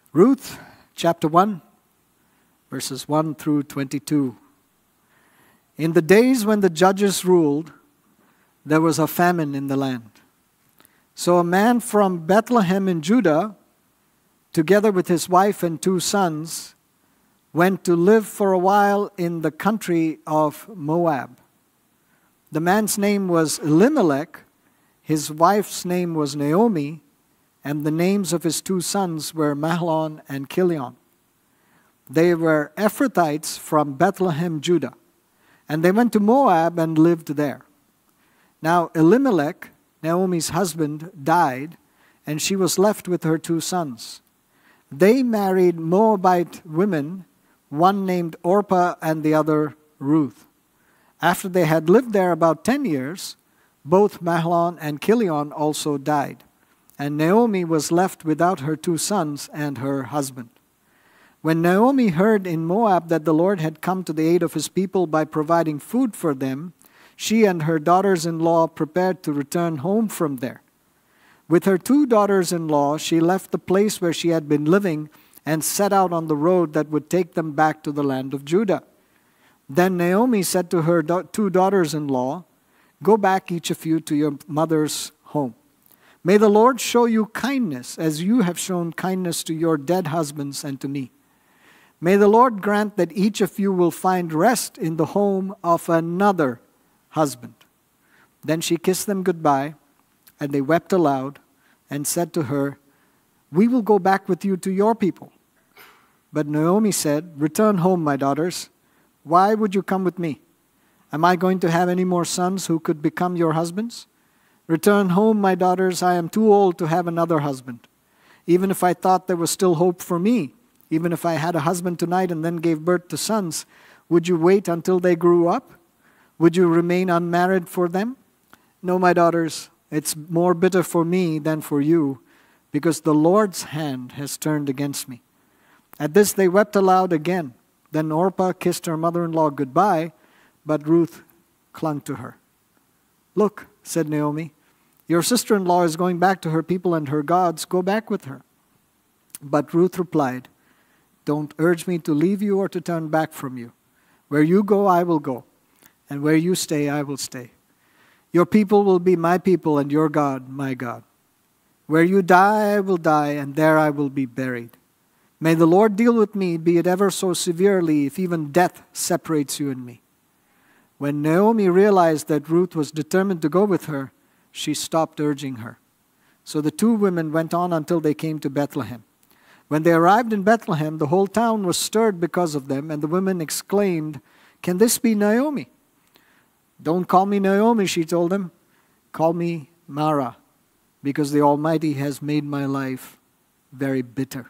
Ruth chapter 1, verses 1 through 22. In the days when the judges ruled, there was a famine in the land. So a man from Bethlehem in Judah, together with his wife and 2 sons, went to live for a while in the country of Moab. The man's name was Elimelech, his wife's name was Naomi, and the names of his 2 sons were Mahlon and Chilion. They were Ephrathites from Bethlehem, Judah, and they went to Moab and lived there. Now Elimelech, Naomi's husband, died, and she was left with her 2 sons. They married Moabite women, one named Orpah and the other Ruth. After they had lived there about 10 years, both Mahlon and Chilion also died, and Naomi was left without her 2 sons and her husband. When Naomi heard in Moab that the Lord had come to the aid of his people by providing food for them, she and her daughters-in-law prepared to return home from there. With her 2 daughters-in-law, she left the place where she had been living and set out on the road that would take them back to the land of Judah. Then Naomi said to her 2 daughters-in-law, "Go back, each of you, to your mother's home. May the Lord show you kindness as you have shown kindness to your dead husbands and to me. May the Lord grant that each of you will find rest in the home of another husband." Then she kissed them goodbye, and they wept aloud and said to her, "We will go back with you to your people." But Naomi said, "Return home, my daughters. Why would you come with me? Am I going to have any more sons who could become your husbands? Return home, my daughters. I am too old to have another husband. Even if I thought there was still hope for me, even if I had a husband tonight and then gave birth to sons, would you wait until they grew up? Would you remain unmarried for them? No, my daughters, it's more bitter for me than for you, because the Lord's hand has turned against me." At this they wept aloud again. Then Orpah kissed her mother-in-law goodbye, but Ruth clung to her. "Look," said Naomi, "your sister-in-law is going back to her people and her gods. Go back with her." But Ruth replied, "Don't urge me to leave you or to turn back from you. Where you go, I will go, and where you stay, I will stay. Your people will be my people, and your God, my God. Where you die, I will die, and there I will be buried. May the Lord deal with me, be it ever so severely, if even death separates you and me." When Naomi realized that Ruth was determined to go with her, she stopped urging her. So the 2 women went on until they came to Bethlehem. When they arrived in Bethlehem, the whole town was stirred because of them, and the women exclaimed, "Can this be Naomi?" "Don't call me Naomi," she told them. "Call me Mara, because the Almighty has made my life very bitter.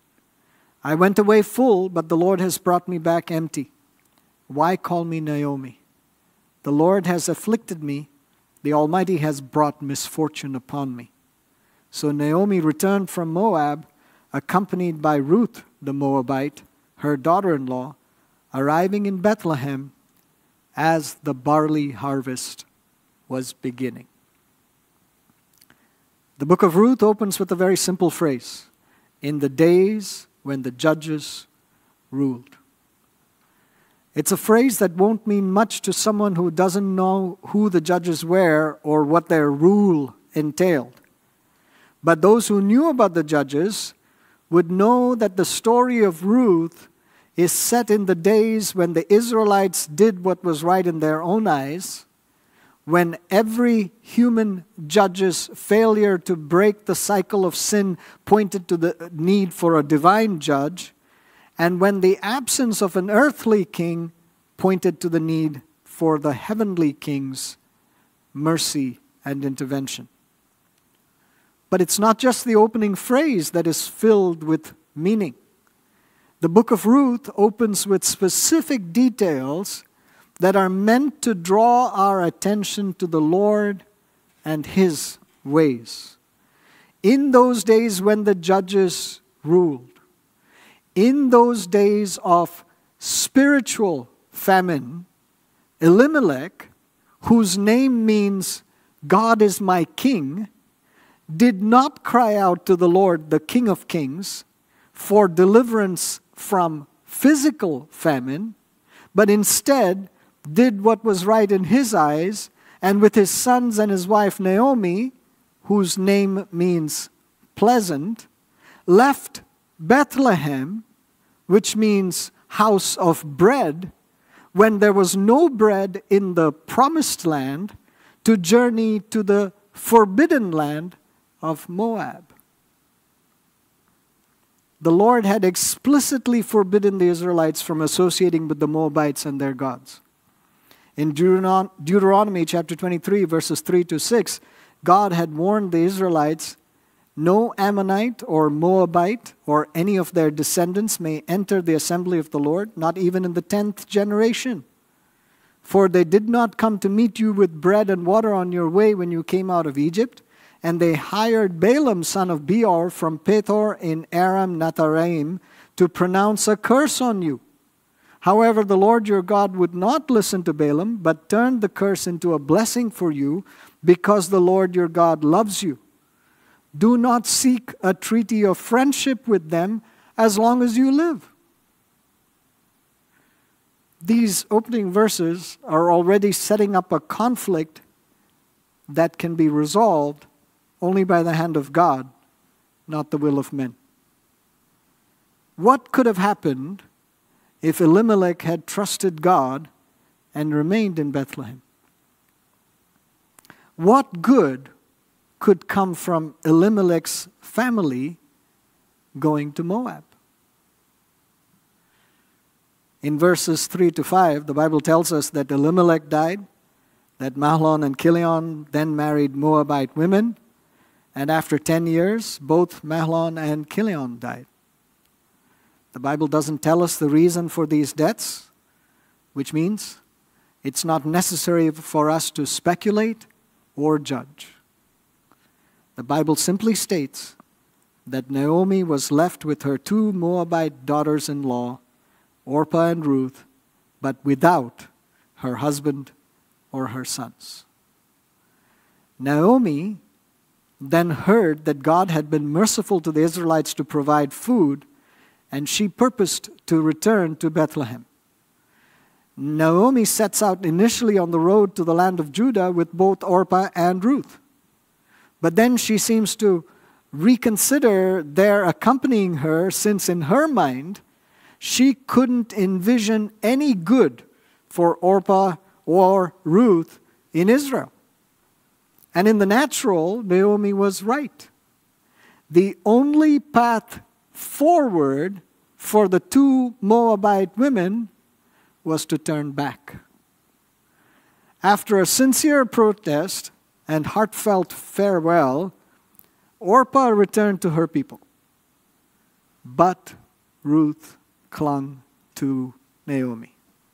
I went away full, but the Lord has brought me back empty. Why call me Naomi? The Lord has afflicted me. The Almighty has brought misfortune upon me." So Naomi returned from Moab, accompanied by Ruth the Moabite, her daughter-in-law, arriving in Bethlehem as the barley harvest was beginning. The book of Ruth opens with a very simple phrase: "In the days when the judges ruled." It's a phrase that won't mean much to someone who doesn't know who the judges were or what their rule entailed. But those who knew about the judges would know that the story of Ruth is set in the days when the Israelites did what was right in their own eyes, when every human judge's failure to break the cycle of sin pointed to the need for a divine judge, and when the absence of an earthly king pointed to the need for the heavenly king's mercy and intervention. But it's not just the opening phrase that is filled with meaning. The book of Ruth opens with specific details that are meant to draw our attention to the Lord and His ways. In those days when the judges ruled, in those days of spiritual famine, Elimelech, whose name means "God is my king," did not cry out to the Lord, the King of Kings, for deliverance from physical famine, but instead did what was right in his eyes, and with his sons and his wife Naomi, whose name means pleasant, left Bethlehem, which means house of bread, when there was no bread in the promised land, to journey to the forbidden land of Moab. The Lord had explicitly forbidden the Israelites from associating with the Moabites and their gods. In Deuteronomy chapter 23, verses 3 to 6, God had warned the Israelites, no Ammonite or Moabite or any of their descendants may enter the assembly of the Lord, not even in the 10th generation. For they did not come to meet you with bread and water on your way when you came out of Egypt, and they hired Balaam son of Beor from Pethor in Aram Naharaim to pronounce a curse on you. However, the Lord your God would not listen to Balaam, but turned the curse into a blessing for you, because the Lord your God loves you. Do not seek a treaty of friendship with them as long as you live. These opening verses are already setting up a conflict that can be resolved only by the hand of God, not the will of men. What could have happened if Elimelech had trusted God and remained in Bethlehem? What good could come from Elimelech's family going to Moab? In verses 3 to 5, the Bible tells us that Elimelech died, that Mahlon and Chilion then married Moabite women, and after 10 years, both Mahlon and Chilion died. The Bible doesn't tell us the reason for these deaths, which means it's not necessary for us to speculate or judge. The Bible simply states that Naomi was left with her 2 Moabite daughters-in-law, Orpah and Ruth, but without her husband or her sons. Naomi then heard that God had been merciful to the Israelites to provide food, and she purposed to return to Bethlehem. Naomi sets out initially on the road to the land of Judah with both Orpah and Ruth. But then she seems to reconsider their accompanying her, since in her mind, she couldn't envision any good for Orpah or Ruth in Israel. And in the natural, Naomi was right. The only path forward for the 2 Moabite women was to turn back. After a sincere protest and heartfelt farewell, Orpah returned to her people. But Ruth clung to Naomi.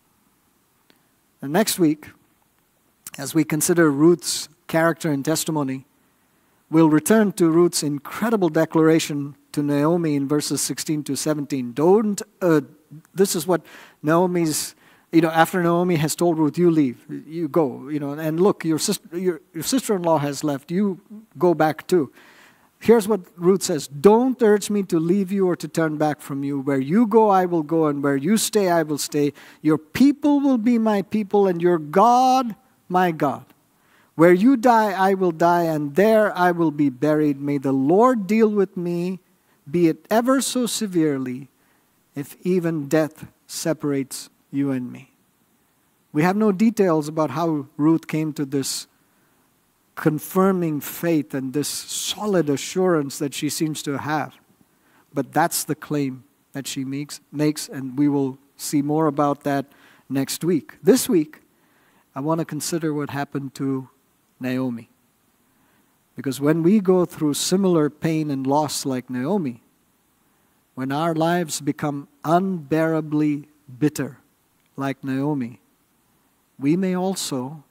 And next week, as we consider Ruth's character and testimony, we'll return to Ruth's incredible declaration to Naomi in verses 16 to 17. This is what Naomi's, after Naomi has told Ruth, you leave, you go, and look, your sister-in-law has left, you go back too. Here's what Ruth says: don't urge me to leave you or to turn back from you. Where you go, I will go, and where you stay, I will stay. Your people will be my people, and your God, my God. Where you die, I will die, and there I will be buried. May the Lord deal with me, be it ever so severely, if even death separates you and me. We have no details about how Ruth came to this confirming faith and this solid assurance that she seems to have. But that's the claim that she makes, and we will see more about that next week. This week, I want to consider what happened to Naomi. Because when we go through similar pain and loss like Naomi, when our lives become unbearably bitter like Naomi, we may also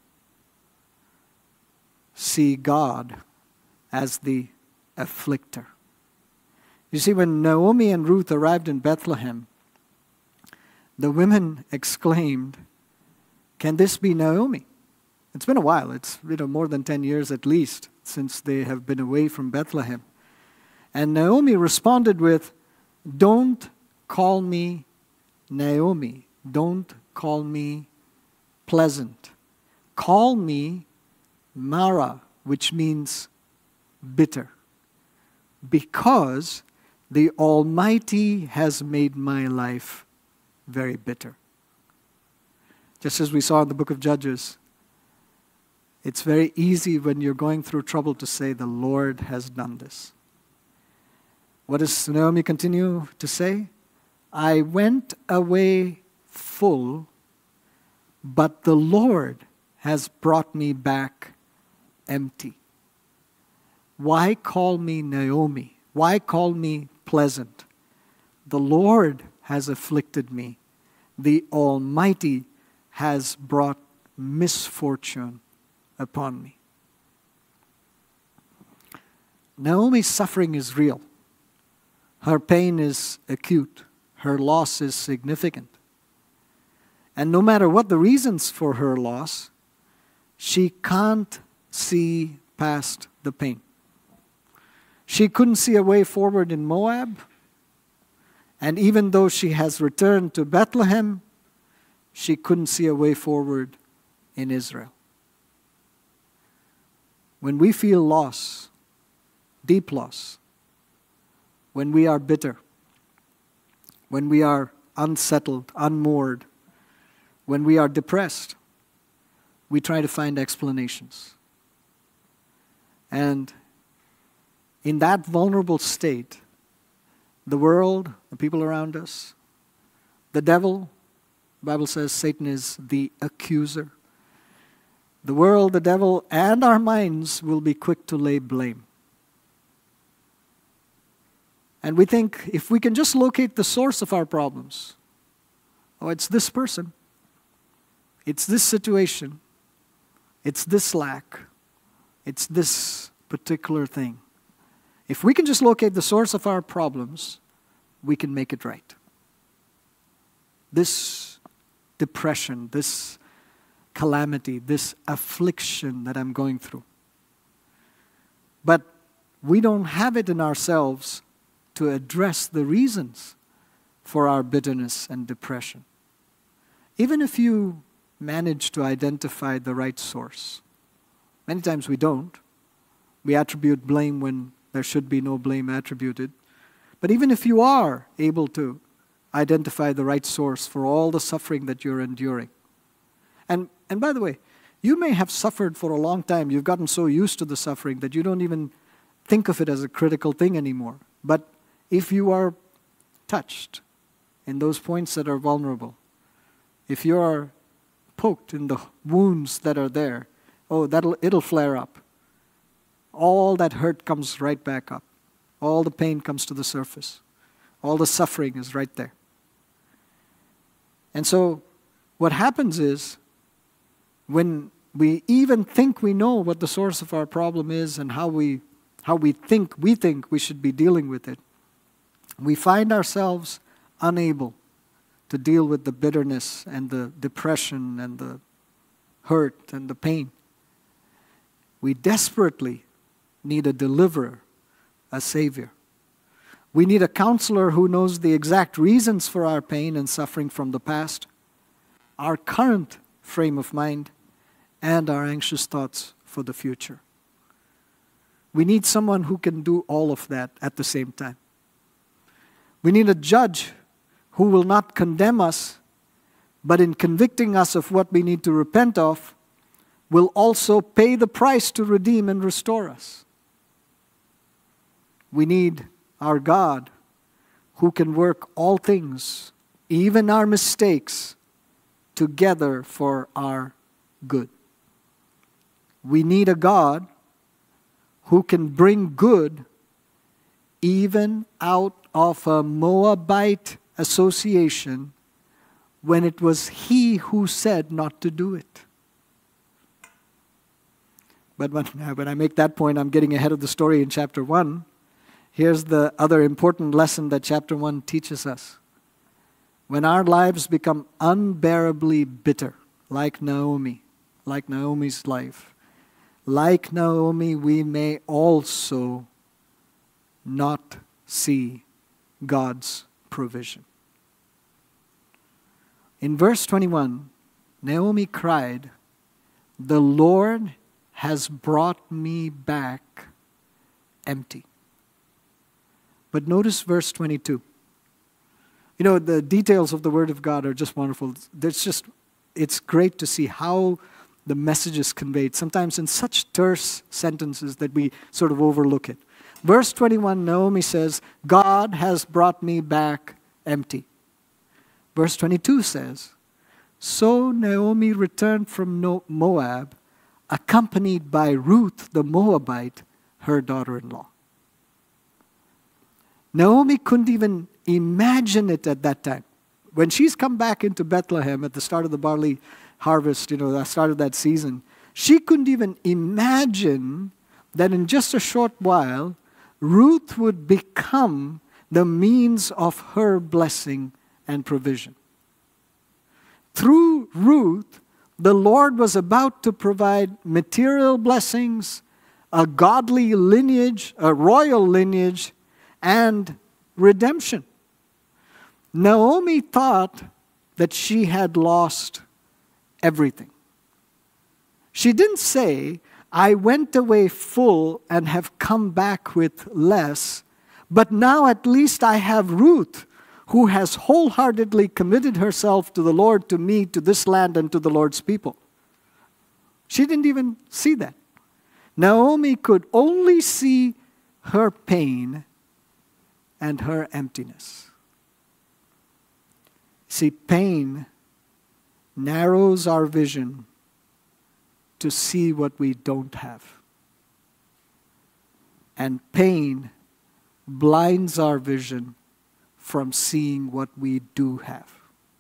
see God as the afflictor. You see, when Naomi and Ruth arrived in Bethlehem, the women exclaimed, "Can this be Naomi?" It's been a while. It's more than 10 years at least since they have been away from Bethlehem. And Naomi responded with, Don't call me Naomi. Don't call me pleasant. Call me Mara, which means bitter. Because the Almighty has made my life very bitter. Just as we saw in the book of Judges, it's very easy when you're going through trouble to say, the Lord has done this. What does Naomi continue to say? I went away full, but the Lord has brought me back empty. Why call me Naomi? Why call me pleasant? The Lord has afflicted me. The Almighty has brought misfortune upon me. Naomi's suffering is real. Her pain is acute. Her loss is significant. And no matter what the reasons for her loss, she can't see past the pain. She couldn't see a way forward in Moab. And even though she has returned to Bethlehem, she couldn't see a way forward in Israel. When we feel loss, deep loss, when we are bitter, when we are unsettled, unmoored, when we are depressed, we try to find explanations. And in that vulnerable state, the world, the people around us, the devil, the Bible says Satan is the accuser. The world, the devil, and our minds will be quick to lay blame. And we think if we can just locate the source of our problems, oh, it's this person, it's this situation, it's this lack, it's this particular thing. If we can just locate the source of our problems, we can make it right. This depression, this calamity, this affliction that I'm going through. But we don't have it in ourselves to address the reasons for our bitterness and depression. Even if you manage to identify the right source, many times we don't. We attribute blame when there should be no blame attributed. But even if you are able to identify the right source for all the suffering that you're enduring, and by the way, you may have suffered for a long time. You've gotten so used to the suffering that you don't even think of it as a critical thing anymore. But if you are touched in those points that are vulnerable, if you are poked in the wounds that are there, it'll flare up. All that hurt comes right back up. All the pain comes to the surface. All the suffering is right there. And so what happens is, when we even think we know what the source of our problem is and how we think we should be dealing with it, we find ourselves unable to deal with the bitterness and the depression and the hurt and the pain. We desperately need a deliverer, a Savior. We need a counselor who knows the exact reasons for our pain and suffering from the past, our current frame of mind, and our anxious thoughts for the future. We need someone who can do all of that at the same time. We need a judge who will not condemn us, but in convicting us of what we need to repent of, will also pay the price to redeem and restore us. We need our God who can work all things, even our mistakes, together for our good. We need a God who can bring good even out of a Moabite association when it was he who said not to do it. But when I make that point, I'm getting ahead of the story in chapter 1. Here's the other important lesson that chapter 1 teaches us. When our lives become unbearably bitter, like Naomi's life, like Naomi, we may also not see God's provision. In verse 21, Naomi cried, "The Lord has brought me back empty." But notice verse 22. You know, the details of the Word of God are just wonderful. It's great to see how the message is conveyed, sometimes in such terse sentences that we sort of overlook it. Verse 21, Naomi says, "God has brought me back empty." Verse 22 says, "So Naomi returned from Moab, accompanied by Ruth the Moabite, her daughter-in-law." Naomi couldn't even imagine it at that time. When she's come back into Bethlehem at the start of the barley harvest, the start of that season, she couldn't even imagine that in just a short while, Ruth would become the means of her blessing and provision. Through Ruth, the Lord was about to provide material blessings, a godly lineage, a royal lineage, and redemption. Naomi thought that she had lost everything. She didn't say, "I went away full and have come back with less, but now at least I have Ruth, who has wholeheartedly committed herself to the Lord, to me, to this land, and to the Lord's people." She didn't even see that. Naomi could only see her pain and her emptiness. See, pain narrows our vision to see what we don't have. And pain blinds our vision from seeing what we do have.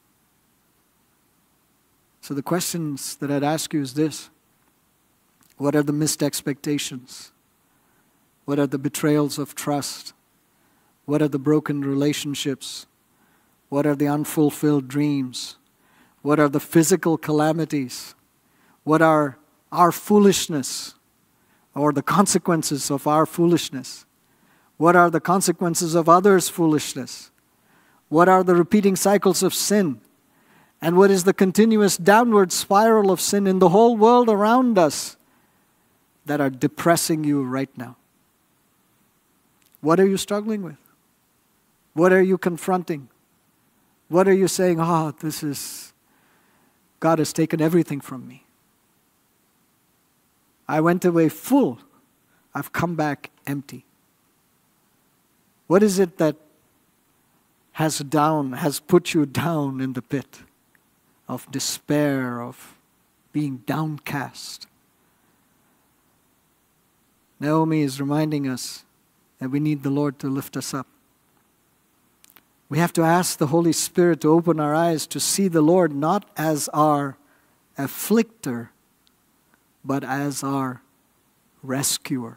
So the questions that I'd ask you is this: what are the missed expectations? What are the betrayals of trust? What are the broken relationships? What are the unfulfilled dreams? What are the physical calamities? What are our foolishness or the consequences of our foolishness? What are the consequences of others' foolishness? What are the repeating cycles of sin? And what is the continuous downward spiral of sin in the whole world around us that are depressing you right now? What are you struggling with? What are you confronting? What are you saying, God has taken everything from me. I went away full. I've come back empty. What is it that has put you down in the pit of despair, of being downcast? Naomi is reminding us that we need the Lord to lift us up. We have to ask the Holy Spirit to open our eyes to see the Lord not as our afflictor, but as our rescuer.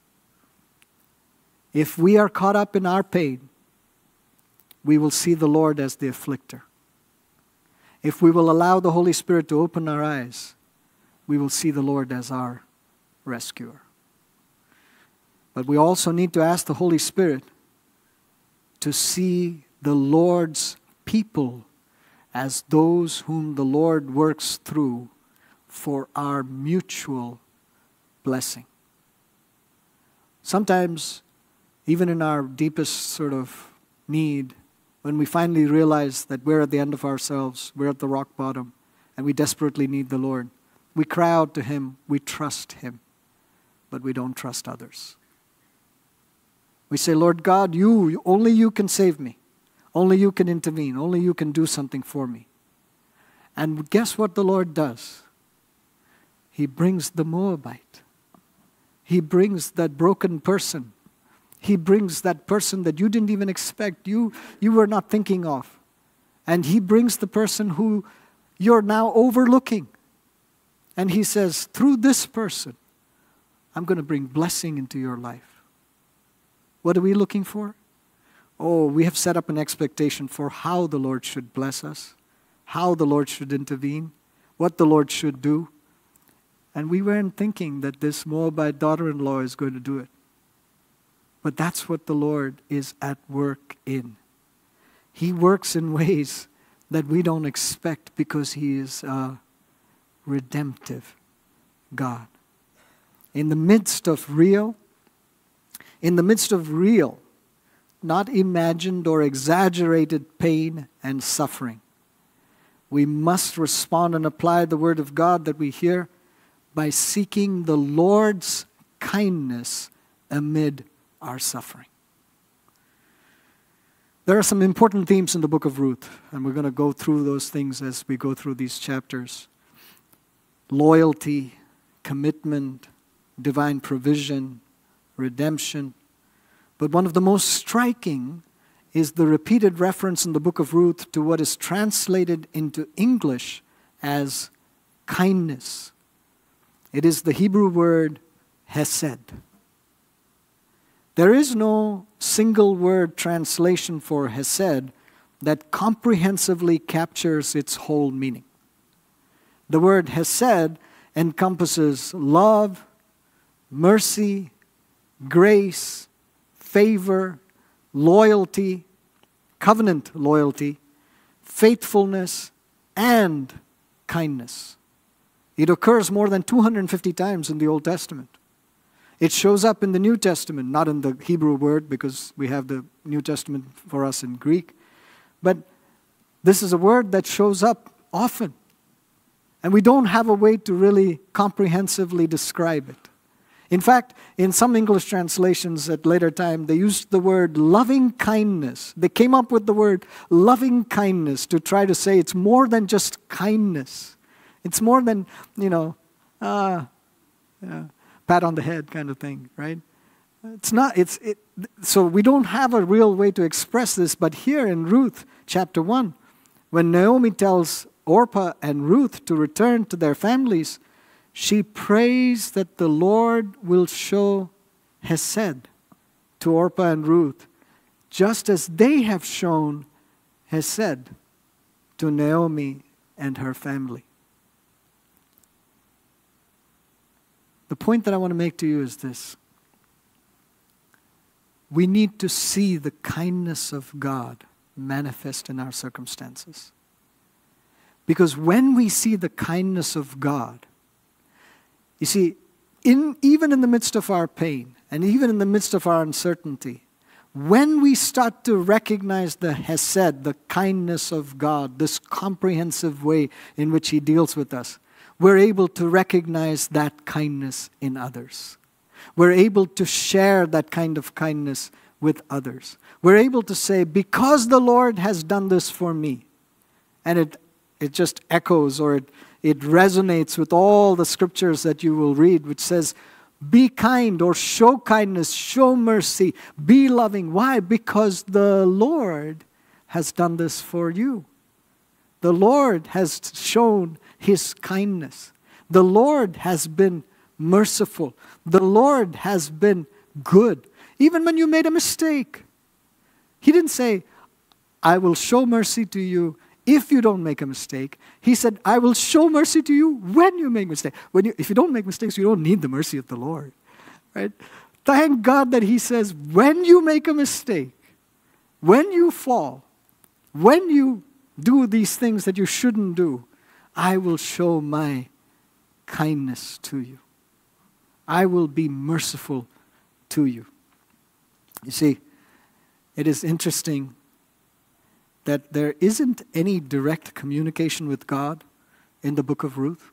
If we are caught up in our pain, we will see the Lord as the afflictor. If we will allow the Holy Spirit to open our eyes, we will see the Lord as our rescuer. But we also need to ask the Holy Spirit to see the Lord's people as those whom the Lord works through for our mutual blessing. Sometimes, even in our deepest sort of need, when we finally realize that we're at the end of ourselves, we're at the rock bottom, and we desperately need the Lord, we cry out to Him, we trust Him, but we don't trust others. We say, Lord God, only you can save me. Only you can intervene. Only you can do something for me. And guess what the Lord does? He brings the Moabite. He brings that broken person. He brings that person that you didn't even expect, you were not thinking of. And He brings the person who you're now overlooking. And He says, through this person, I'm going to bring blessing into your life. What are we looking for? Oh, we have set up an expectation for how the Lord should bless us, how the Lord should intervene, what the Lord should do. And we weren't thinking that this Moabite daughter-in-law is going to do it. But that's what the Lord is at work in. He works in ways that we don't expect because He is a redemptive God. In the midst of real, not imagined or exaggerated pain and suffering, we must respond and apply the Word of God that we hear by seeking the Lord's kindness amid our suffering. There are some important themes in the book of Ruth, and we're going to go through those things as we go through these chapters. Loyalty, commitment, divine provision, redemption. But one of the most striking is the repeated reference in the book of Ruth to what is translated into English as kindness. It is the Hebrew word hesed. There is no single word translation for hesed that comprehensively captures its whole meaning. The word hesed encompasses love, mercy, grace, favor, loyalty, covenant loyalty, faithfulness, and kindness. It occurs more than 250 times in the Old Testament. It shows up in the New Testament, not in the Hebrew word because we have the New Testament for us in Greek. But this is a word that shows up often. And we don't have a way to really comprehensively describe it. In fact, in some English translations at later time, they used the word loving kindness. They came up with the word loving kindness to try to say it's more than just kindness. It's more than, pat on the head kind of thing, right? It's not, so we don't have a real way to express this, but here in Ruth chapter 1, when Naomi tells Orpah and Ruth to return to their families, she prays that the Lord will show hesed to Orpah and Ruth, just as they have shown hesed to Naomi and her family. The point that I want to make to you is this. We need to see the kindness of God manifest in our circumstances. Because when we see the kindness of God, you see, even in the midst of our pain, and even in the midst of our uncertainty, when we start to recognize the hesed, the kindness of God, this comprehensive way in which He deals with us, we're able to recognize that kindness in others. We're able to share that kind of kindness with others. We're able to say, because the Lord has done this for me, and it just echoes or it resonates with all the scriptures that you will read, which says, be kind or show kindness, show mercy, be loving. Why? Because the Lord has done this for you. The Lord has shown His kindness. The Lord has been merciful. The Lord has been good. Even when you made a mistake. He didn't say, I will show mercy to you if you don't make a mistake. He said, I will show mercy to you when you make a mistake. If you don't make mistakes, you don't need the mercy of the Lord. Right? Thank God that He says, when you make a mistake, when you fall, when you do these things that you shouldn't do, I will show my kindness to you. I will be merciful to you. You see, it is interesting that there isn't any direct communication with God in the book of Ruth.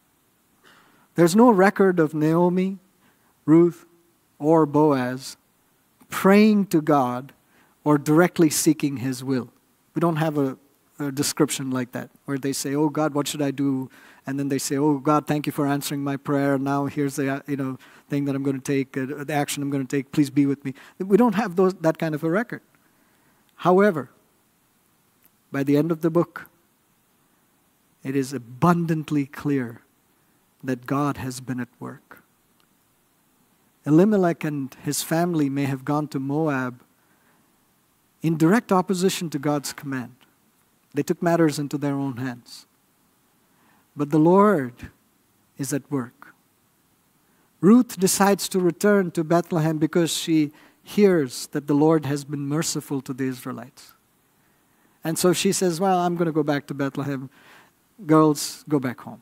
There's no record of Naomi, Ruth, or Boaz praying to God or directly seeking His will. We don't have a description like that, where they say, oh God, what should I do? And then they say, oh God, thank you for answering my prayer. Now here's the thing that I'm going to take, the action I'm going to take. Please be with me. We don't have that kind of a record. However, by the end of the book, it is abundantly clear that God has been at work. Elimelech and his family may have gone to Moab in direct opposition to God's command. They took matters into their own hands. But the Lord is at work. Ruth decides to return to Bethlehem because she hears that the Lord has been merciful to the Israelites. And so she says, well, I'm going to go back to Bethlehem. Girls, go back home.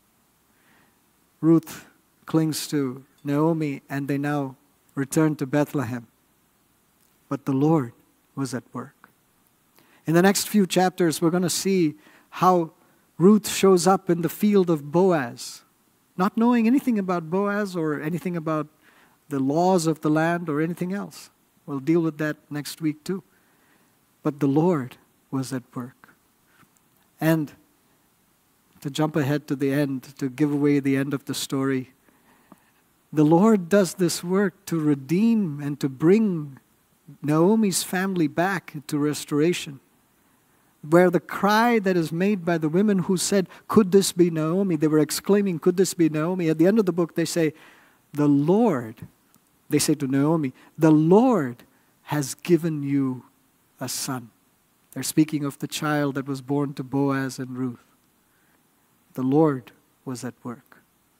Ruth clings to Naomi, and they now return to Bethlehem. But the Lord was at work. In the next few chapters, we're going to see how Ruth shows up in the field of Boaz, not knowing anything about Boaz or anything about the laws of the land or anything else. We'll deal with that next week too. But the Lord was at work. And to jump ahead to the end, to give away the end of the story, the Lord does this work to redeem and to bring Naomi's family back to restoration. Where the cry that is made by the women who said, could this be Naomi? They were exclaiming, could this be Naomi? At the end of the book they say, the Lord, they say to Naomi, the Lord has given you a son. They're speaking of the child that was born to Boaz and Ruth. The Lord was at work.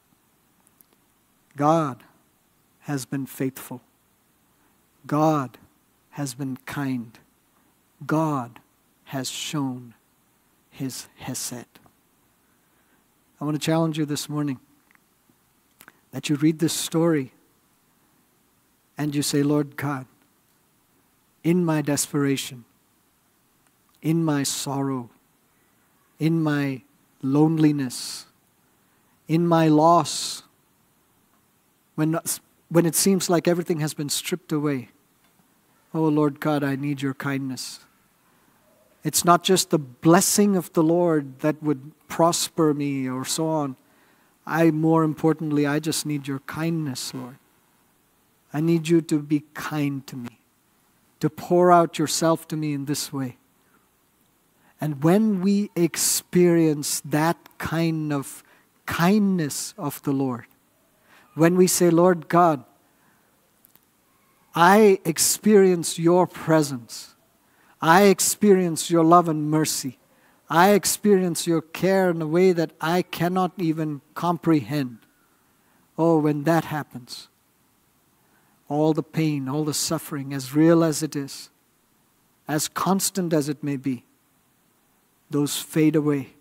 God has been faithful. God has been kind. God has shown His hesed. I want to challenge you this morning that you read this story and you say, Lord God, in my desperation, in my sorrow, in my loneliness, in my loss, when it seems like everything has been stripped away, oh Lord God, I need your kindness. It's not just the blessing of the Lord that would prosper me or so on. More importantly, I just need your kindness, Lord. I need you to be kind to me, to pour out yourself to me in this way. And when we experience that kind of kindness of the Lord, when we say, Lord God, I experience your presence, I experience your love and mercy, I experience your care in a way that I cannot even comprehend. Oh, when that happens, all the pain, all the suffering, as real as it is, as constant as it may be, those fade away.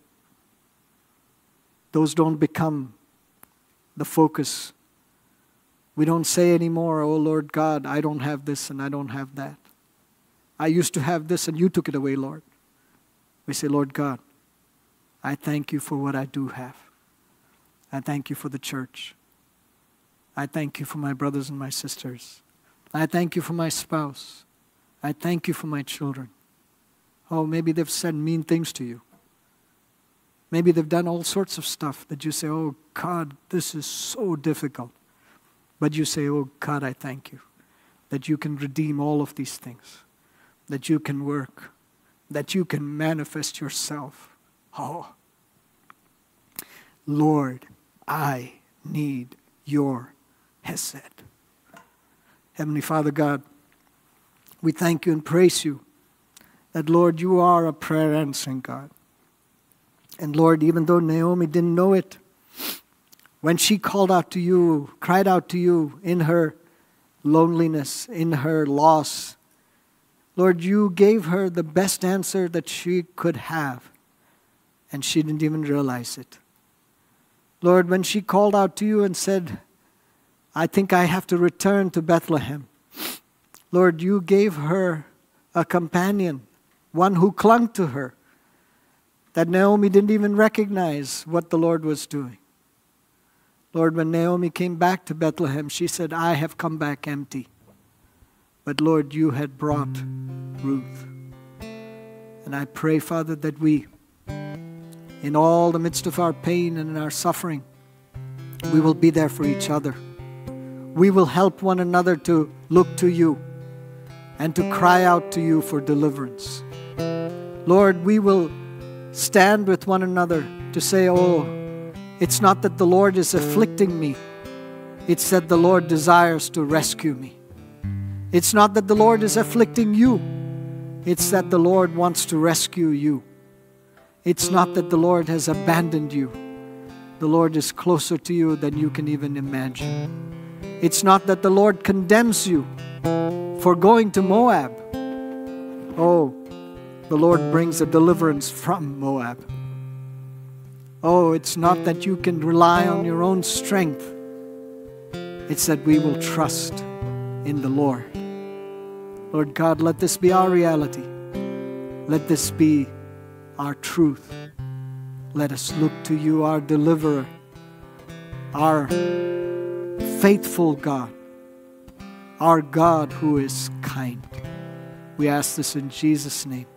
Those don't become the focus. We don't say anymore, oh Lord God, I don't have this and I don't have that. I used to have this and you took it away, Lord. We say, Lord God, I thank you for what I do have. I thank you for the church. I thank you for my brothers and my sisters. I thank you for my spouse. I thank you for my children. Oh, maybe they've said mean things to you. Maybe they've done all sorts of stuff that you say, oh God, this is so difficult. But you say, oh God, I thank you that you can redeem all of these things, that you can work, that you can manifest yourself. Oh, Lord, I need your hesed. Heavenly Father God, we thank you and praise you that, Lord, you are a prayer answering God. And Lord, even though Naomi didn't know it, when she called out to you, cried out to you in her loneliness, in her loss, Lord, you gave her the best answer that she could have, and she didn't even realize it. Lord, when she called out to you and said, I think I have to return to Bethlehem, Lord, you gave her a companion, one who clung to her, that Naomi didn't even recognize what the Lord was doing. Lord, when Naomi came back to Bethlehem, she said, I have come back empty. But Lord, you had brought Ruth. And I pray, Father, that we, in all the midst of our pain and in our suffering, we will be there for each other. We will help one another to look to you and to cry out to you for deliverance. Lord, we will stand with one another to say, oh, it's not that the Lord is afflicting me. It's that the Lord desires to rescue me. It's not that the Lord is afflicting you. It's that the Lord wants to rescue you. It's not that the Lord has abandoned you. The Lord is closer to you than you can even imagine. It's not that the Lord condemns you. for going to Moab. Oh, the Lord brings a deliverance from Moab. Oh, it's not that you can rely on your own strength. It's that we will trust in the Lord. Lord God, let this be our reality. Let this be our truth. Let us look to you, our deliverer, our faithful God, our God who is kind. We ask this in Jesus' name.